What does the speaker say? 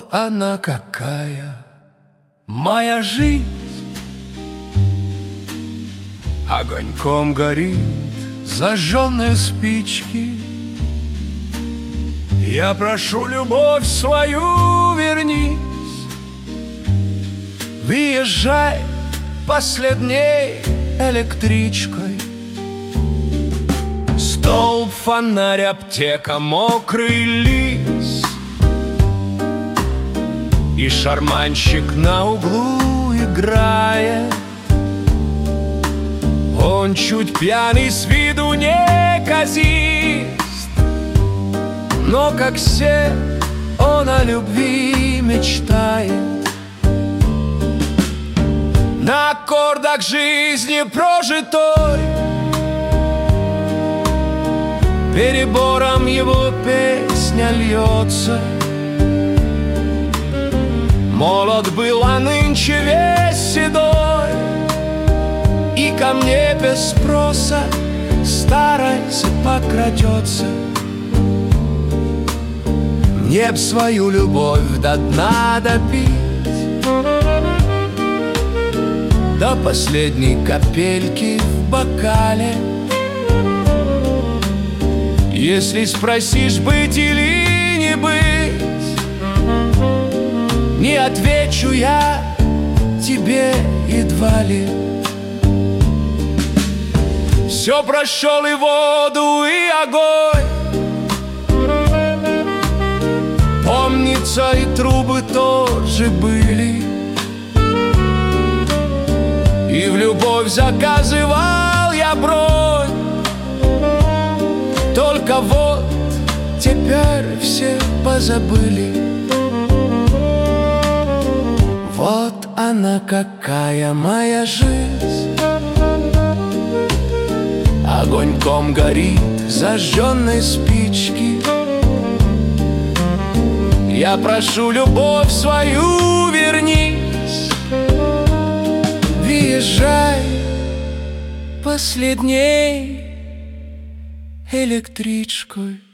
она какая моя жизнь. Огоньком горит зажженные спички. Я прошу, любовь свою вернись. Выезжай последней электричкой. Столб, фонарь, аптека, мокрый лист, и шарманщик на углу играет. Он чуть пьяный, с виду неказист, но, как все, он о любви мечтает. На аккордах жизни прожитой перебором его песня льется. Молод был, а нынче весь седой, и ко мне без спроса старость подкрадется. Мне б свою любовь до дна допить, до последней капельки в бокале. Если спросишь, быть или не быть, не отвечу я тебе едва ли. Все прошел, и воду, и огонь, помнится, и трубы тоже были. И в любовь заказывал я бронь, только вот теперь все позабыли. Вот она какая моя жизнь. Огоньком горит зажженной спички. Я прошу, любовь свою вернись. Въезжай последней электричкой.